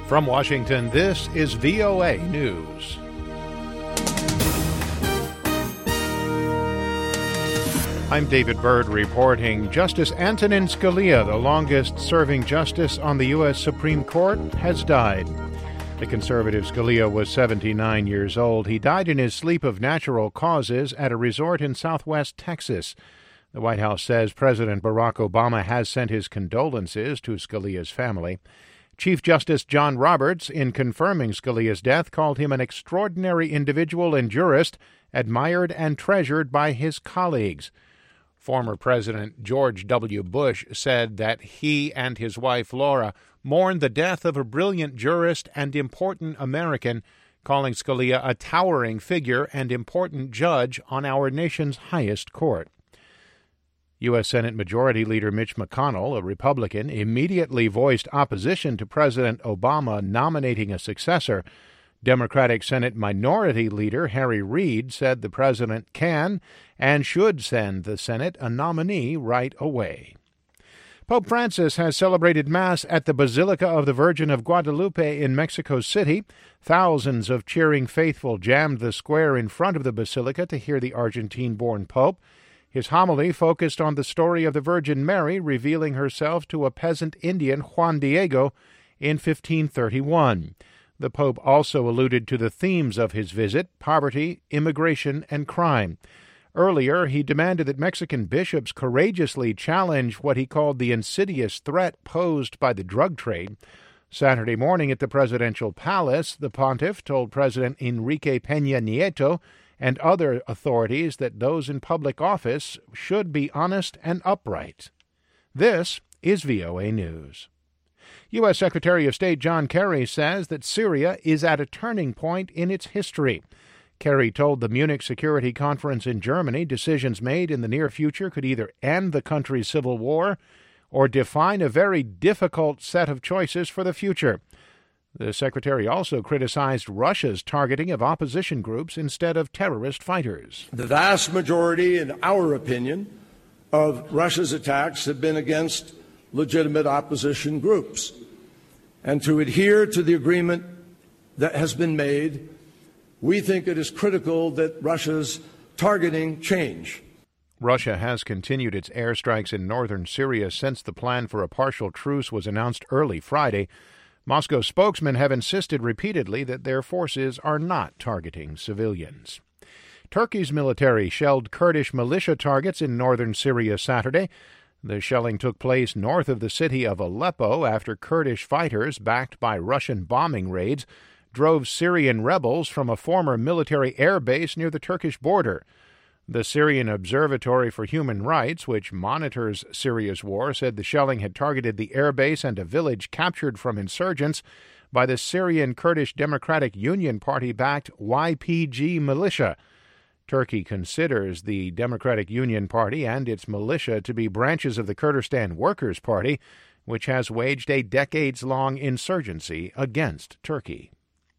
From Washington, this is VOA News. I'm David Byrd reporting. Justice Antonin Scalia, the longest-serving justice on the U.S. Supreme Court, has died. The conservative Scalia was 79 years old. He died in his sleep of natural causes at a resort in southwest Texas. The White House says President Barack Obama has sent his condolences to Scalia's family. Chief Justice John Roberts, in confirming Scalia's death, called him an extraordinary individual and jurist, admired and treasured by his colleagues. Former President George W. Bush said that he and his wife Laura mourned the death of a brilliant jurist and important American, calling Scalia a towering figure and important judge on our nation's highest court. U.S. Senate Majority Leader Mitch McConnell, a Republican, immediately voiced opposition to President Obama nominating a successor. Democratic Senate Minority Leader Harry Reid said the president can and should send the Senate a nominee right away. Pope Francis has celebrated Mass at the Basilica of the Virgin of Guadalupe in Mexico City. Thousands of cheering faithful jammed the square in front of the basilica to hear the Argentine-born Pope. His homily focused on the story of the Virgin Mary revealing herself to a peasant Indian, Juan Diego, in 1531. The Pope also alluded to the themes of his visit: poverty, immigration, and crime. Earlier, he demanded that Mexican bishops courageously challenge what he called the insidious threat posed by the drug trade. Saturday morning at the presidential palace, the pontiff told President Enrique Peña Nieto and other authorities that those in public office should be honest and upright. This is VOA News. U.S. Secretary of State John Kerry says that Syria is at a turning point in its history. Kerry told the Munich Security Conference in Germany decisions made in the near future could either end the country's civil war or define a very difficult set of choices for the future. The secretary also criticized Russia's targeting of opposition groups instead of terrorist fighters. The vast majority, in our opinion, of Russia's attacks have been against legitimate opposition groups. And to adhere to the agreement that has been made, we think it is critical that Russia's targeting change. Russia has continued its airstrikes in northern Syria since the plan for a partial truce was announced early Friday. Moscow spokesmen have insisted repeatedly that their forces are not targeting civilians. Turkey's military shelled Kurdish militia targets in northern Syria Saturday. The shelling took place north of the city of Aleppo after Kurdish fighters, backed by Russian bombing raids, drove Syrian rebels from a former military air base near the Turkish border. The Syrian Observatory for Human Rights, which monitors Syria's war, said the shelling had targeted the airbase and a village captured from insurgents by the Syrian Kurdish Democratic Union Party-backed YPG militia. Turkey considers the Democratic Union Party and its militia to be branches of the Kurdistan Workers' Party, which has waged a decades-long insurgency against Turkey.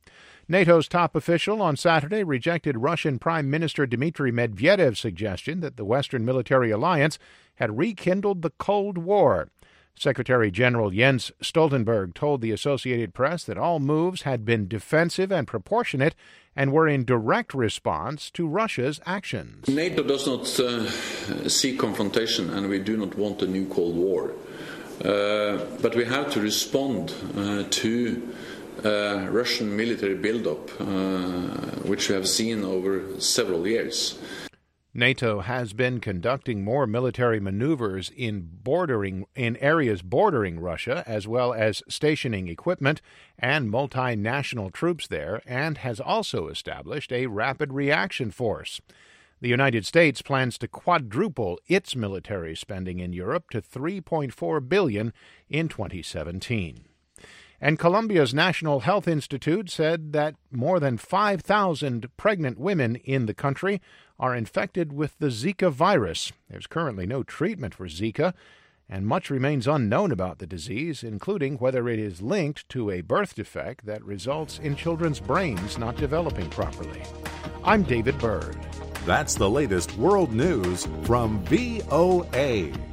NATO's top official on Saturday rejected Russian Prime Minister Dmitry Medvedev's suggestion that the Western military alliance had rekindled the Cold War. Secretary General Jens Stoltenberg told the Associated Press that all moves had been defensive and proportionate and were in direct response to Russia's actions. NATO does not seek confrontation, and we do not want a new Cold War. But we have to respond to Russian military buildup, which we have seen over several years. NATO has been conducting more military maneuvers in areas bordering Russia, as well as stationing equipment and multinational troops there, and has also established a rapid reaction force. The United States plans to quadruple its military spending in Europe to $3.4 billion in 2017. And Colombia's National Health Institute said that more than 5,000 pregnant women in the country are infected with the Zika virus. There's currently no treatment for Zika, and much remains unknown about the disease, including whether it is linked to a birth defect that results in children's brains not developing properly. I'm David Byrd. That's the latest world news from VOA.